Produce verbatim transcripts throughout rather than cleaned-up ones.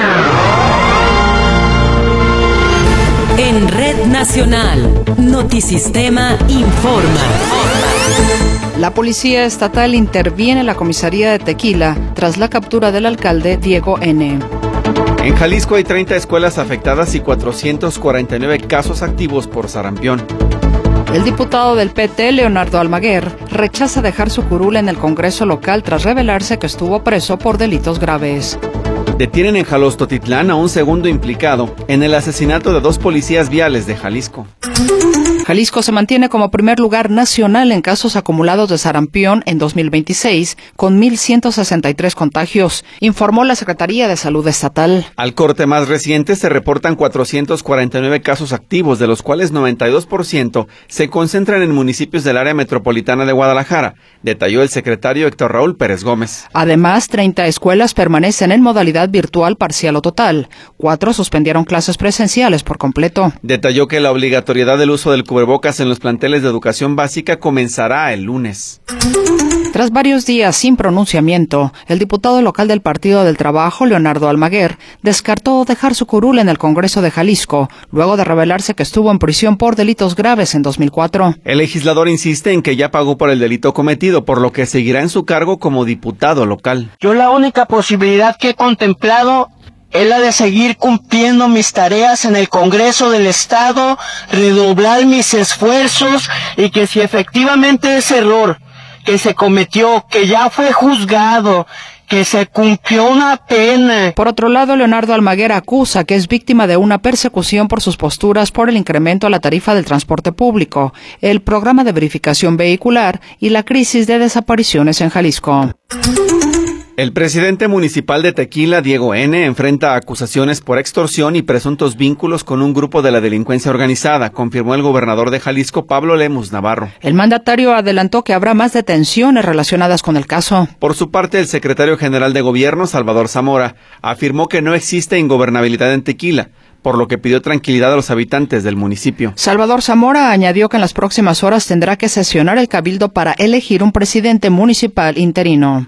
En Red Nacional, Notisistema informa. La Policía Estatal interviene en la comisaría de Tequila tras la captura del alcalde Diego N. En Jalisco hay treinta escuelas afectadas y cuatrocientos cuarenta y nueve casos activos por sarampión. El diputado del P T, Leonardo Almaguer, rechaza dejar su curul en el Congreso local tras revelarse que estuvo preso por delitos graves. Detienen en Jalostotitlán a un segundo implicado en el asesinato de dos policías viales de Jalisco. Jalisco se mantiene como primer lugar nacional en casos acumulados de sarampión en dos mil veintiséis, con mil ciento sesenta y tres contagios, informó la Secretaría de Salud Estatal. Al corte más reciente se reportan cuatrocientos cuarenta y nueve casos activos, de los cuales noventa y dos por ciento se concentran en municipios del área metropolitana de Guadalajara, detalló el secretario Héctor Raúl Pérez Gómez. Además, treinta escuelas permanecen en modalidad virtual parcial o total. Cuatro suspendieron clases presenciales por completo. Detalló que la obligatoriedad del uso del cubrebocas en los planteles de educación básica comenzará el lunes. Tras varios días sin pronunciamiento, el diputado local del Partido del Trabajo, Leonardo Almaguer, descartó dejar su curul en el Congreso de Jalisco, luego de revelarse que estuvo en prisión por delitos graves en dos mil cuatro. El legislador insiste en que ya pagó por el delito cometido, por lo que seguirá en su cargo como diputado local. Yo la única posibilidad que he contemplado es la de seguir cumpliendo mis tareas en el Congreso del Estado, redoblar mis esfuerzos y que si efectivamente ese error que se cometió, que ya fue juzgado, que se cumplió una pena. Por otro lado, Leonardo Almaguer acusa que es víctima de una persecución por sus posturas por el incremento a la tarifa del transporte público, el programa de verificación vehicular y la crisis de desapariciones en Jalisco. El presidente municipal de Tequila, Diego N., enfrenta acusaciones por extorsión y presuntos vínculos con un grupo de la delincuencia organizada, confirmó el gobernador de Jalisco, Pablo Lemus Navarro. El mandatario adelantó que habrá más detenciones relacionadas con el caso. Por su parte, el secretario general de Gobierno, Salvador Zamora, afirmó que no existe ingobernabilidad en Tequila, por lo que pidió tranquilidad a los habitantes del municipio. Salvador Zamora añadió que en las próximas horas tendrá que sesionar el cabildo para elegir un presidente municipal interino.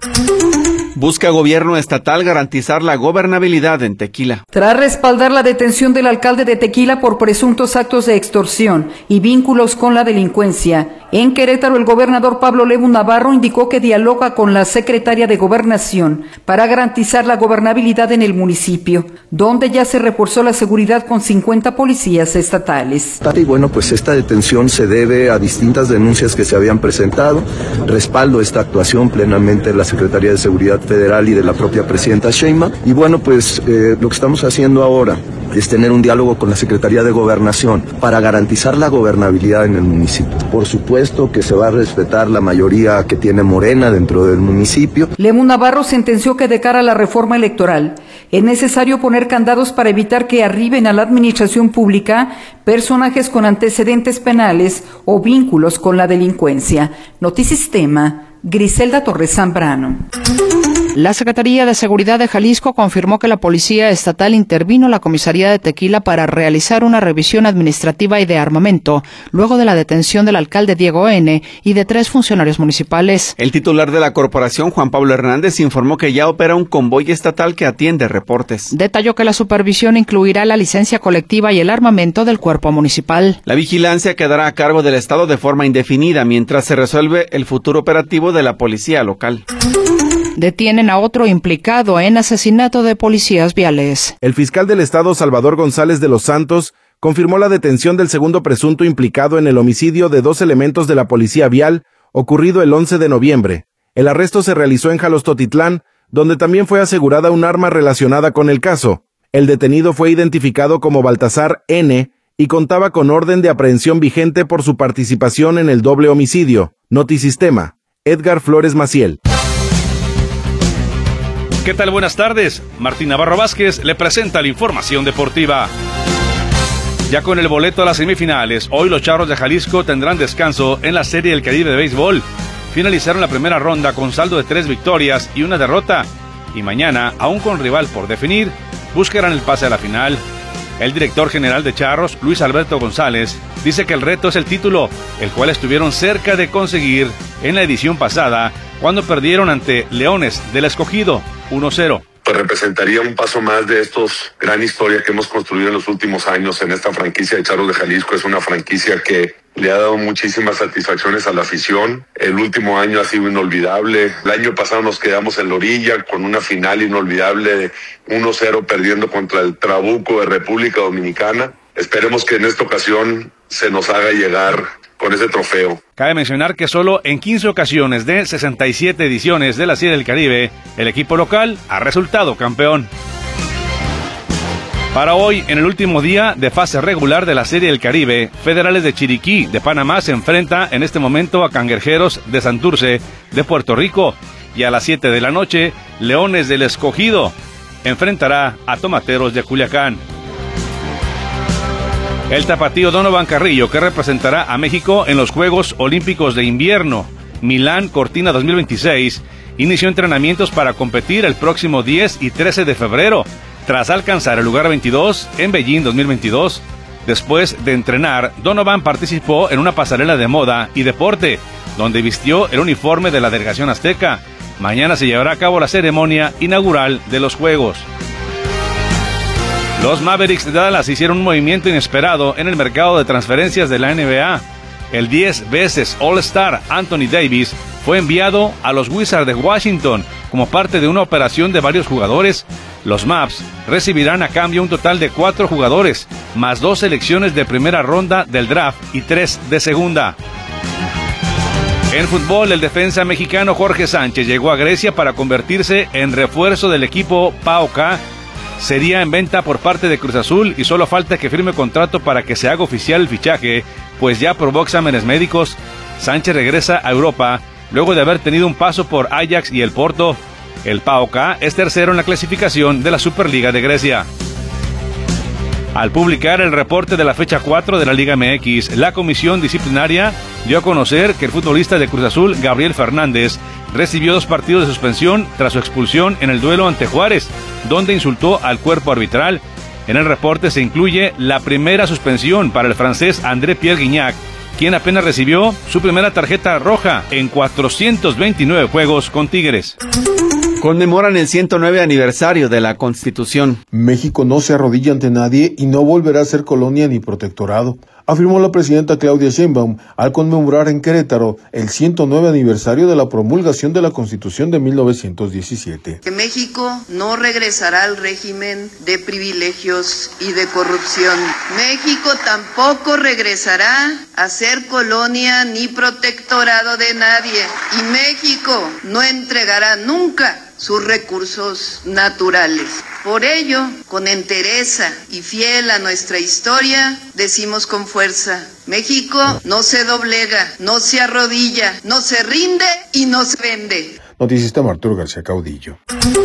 Busca gobierno estatal garantizar la gobernabilidad en Tequila. Tras respaldar la detención del alcalde de Tequila por presuntos actos de extorsión y vínculos con la delincuencia, en Querétaro el gobernador Pablo Lemus Navarro indicó que dialoga con la secretaria de Gobernación para garantizar la gobernabilidad en el municipio, donde ya se reforzó la seguridad con cincuenta policías estatales. Y bueno, pues esta detención se debe a distintas denuncias que se habían presentado. Respaldo esta actuación plenamente de la Secretaría de Seguridad Federal y de la propia presidenta Sheinbaum. Y bueno, pues eh, lo que estamos haciendo ahora es tener un diálogo con la Secretaría de Gobernación para garantizar la gobernabilidad en el municipio. Por supuesto que se va a respetar la mayoría que tiene Morena dentro del municipio. Lemus Navarro sentenció que de cara a la reforma electoral es necesario poner candados para evitar que arriben a la administración pública personajes con antecedentes penales o vínculos con la delincuencia. Notisistema, Griselda Torres Zambrano. La Secretaría de Seguridad de Jalisco confirmó que la Policía Estatal intervino en la comisaría de Tequila para realizar una revisión administrativa y de armamento, luego de la detención del alcalde Diego N. y de tres funcionarios municipales. El titular de la corporación, Juan Pablo Hernández, informó que ya opera un convoy estatal que atiende reportes. Detalló que la supervisión incluirá la licencia colectiva y el armamento del cuerpo municipal. La vigilancia quedará a cargo del Estado de forma indefinida mientras se resuelve el futuro operativo de la policía local. Detienen a otro implicado en asesinato de policías viales. El fiscal del estado, Salvador González de los Santos, confirmó la detención del segundo presunto implicado en el homicidio de dos elementos de la policía vial ocurrido el once de noviembre. El arresto se realizó en Jalostotitlán, donde también fue asegurada un arma relacionada con el caso. El detenido fue identificado como Baltasar N. y contaba con orden de aprehensión vigente por su participación en el doble homicidio. Notisistema, Edgar Flores Maciel. ¿Qué tal? Buenas tardes. Martín Navarro Vázquez le presenta la información deportiva. Ya con el boleto a las semifinales, hoy los Charros de Jalisco tendrán descanso en la Serie del Caribe de béisbol. Finalizaron la primera ronda con saldo de tres victorias y una derrota. Y mañana, aún con rival por definir, buscarán el pase a la final. El director general de Charros, Luis Alberto González, dice que el reto es el título, el cual estuvieron cerca de conseguir en la edición pasada, cuando perdieron ante Leones del Escogido uno cero. pues representaría un paso más de estos gran historia que hemos construido en los últimos años en esta franquicia de Charros de Jalisco. Es una franquicia que le ha dado muchísimas satisfacciones a la afición. El último año ha sido inolvidable. El año pasado nos quedamos en la orilla con una final inolvidable de uno cero perdiendo contra el Trabuco de República Dominicana. Esperemos que en esta ocasión se nos haga llegar con ese trofeo. Cabe mencionar que solo en quince ocasiones de sesenta y siete ediciones de la Serie del Caribe, el equipo local ha resultado campeón. Para hoy, en el último día de fase regular de la Serie del Caribe, Federales de Chiriquí de Panamá se enfrenta en este momento a Cangrejeros de Santurce de Puerto Rico, y a las siete de la noche, Leones del Escogido enfrentará a Tomateros de Culiacán. El tapatío Donovan Carrillo, que representará a México en los Juegos Olímpicos de Invierno Milán Cortina dos mil veintiséis, inició entrenamientos para competir el próximo diez y trece de febrero, tras alcanzar el lugar veintidós en Beijing dos mil veintidós. Después de entrenar, Donovan participó en una pasarela de moda y deporte, donde vistió el uniforme de la delegación azteca. Mañana se llevará a cabo la ceremonia inaugural de los Juegos. Los Mavericks de Dallas hicieron un movimiento inesperado en el mercado de transferencias de la N B A. El diez veces All-Star Anthony Davis fue enviado a los Wizards de Washington como parte de una operación de varios jugadores. Los Mavs recibirán a cambio un total de cuatro jugadores, más dos selecciones de primera ronda del draft y tres de segunda. En fútbol, el defensa mexicano Jorge Sánchez llegó a Grecia para convertirse en refuerzo del equipo P A O K. Sería en venta por parte de Cruz Azul y solo falta que firme contrato para que se haga oficial el fichaje, pues ya aprobó exámenes médicos. Sánchez regresa a Europa luego de haber tenido un paso por Ajax y el Porto. El P A O K es tercero en la clasificación de la Superliga de Grecia. Al publicar el reporte de la fecha cuatro de la Liga M X, la comisión disciplinaria dio a conocer que el futbolista de Cruz Azul, Gabriel Fernández, recibió dos partidos de suspensión tras su expulsión en el duelo ante Juárez, donde insultó al cuerpo arbitral. En el reporte se incluye la primera suspensión para el francés André Pierre Guignac, quien apenas recibió su primera tarjeta roja en cuatrocientos veintinueve juegos con Tigres. Conmemoran el ciento nueve aniversario de la Constitución. México no se arrodilla ante nadie y no volverá a ser colonia ni protectorado, afirmó la presidenta Claudia Sheinbaum al conmemorar en Querétaro el ciento nueve aniversario de la promulgación de la Constitución de mil novecientos diecisiete. Que México no regresará al régimen de privilegios y de corrupción. México tampoco regresará a ser colonia ni protectorado de nadie. Y México no entregará nunca sus recursos naturales. Por ello, con entereza y fiel a nuestra historia, decimos con fuerza: México no se doblega, no se arrodilla, no se rinde y no se vende. Noticista Arturo García Caudillo.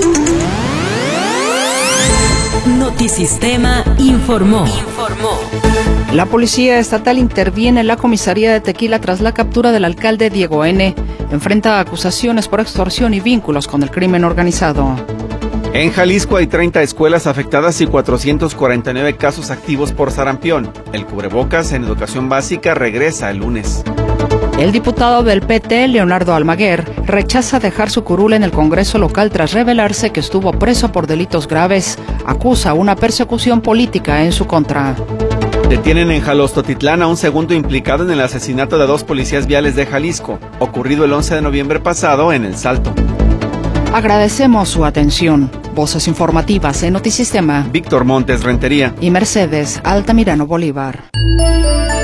Notisistema informó. Informó. La Policía Estatal interviene en la comisaría de Tequila tras la captura del alcalde Diego N. Enfrenta acusaciones por extorsión y vínculos con el crimen organizado. En Jalisco hay treinta escuelas afectadas y cuatrocientos cuarenta y nueve casos activos por sarampión. El cubrebocas en educación básica regresa el lunes. El diputado del P T, Leonardo Almaguer, rechaza dejar su curul en el Congreso local tras revelarse que estuvo preso por delitos graves. Acusa una persecución política en su contra. Detienen en Jalostotitlán a un segundo implicado en el asesinato de dos policías viales de Jalisco, ocurrido el once de noviembre pasado en El Salto. Agradecemos su atención. Voces informativas en Notisistema. Víctor Montes Rentería y Mercedes Altamirano Bolívar.